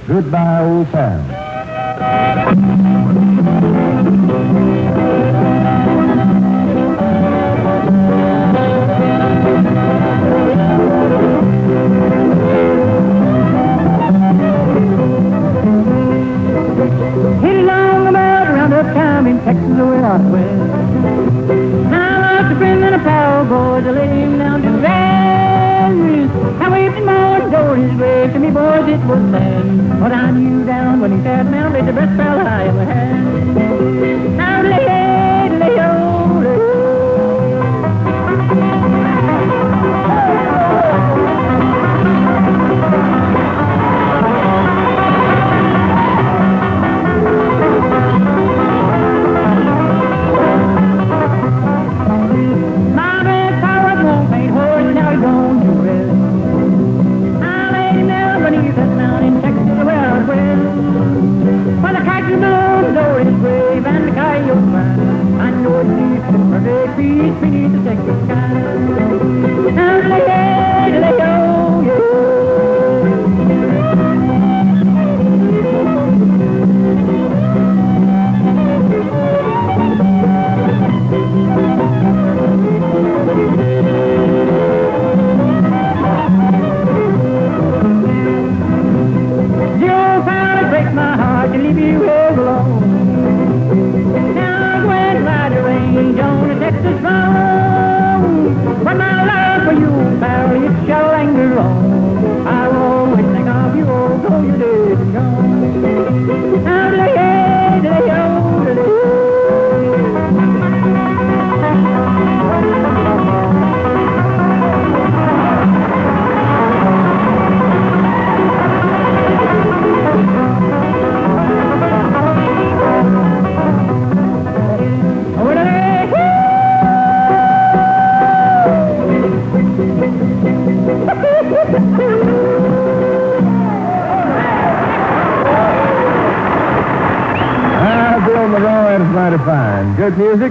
Goodbye, old pal. Hit along about around uptown in Texas where I went. I lost a friend and a pal, boys, I laid him down to rest. I waved him on toward his grave, to me, boys, it was sad. But I knew down when he sat down, laid the best pal I ever had. Now lay-o, lay-o. Beneath the Texas sky. Now lay-o, yeah. Joe found it breaks my heart to leave you all alone. Now go and ride the range on the Texas road. But my love for you, pal, it shall linger on. I will always think of you, although you're dead and gone. Now lay-o, lay-o. Bill McGraw, that's mighty fine. Good music.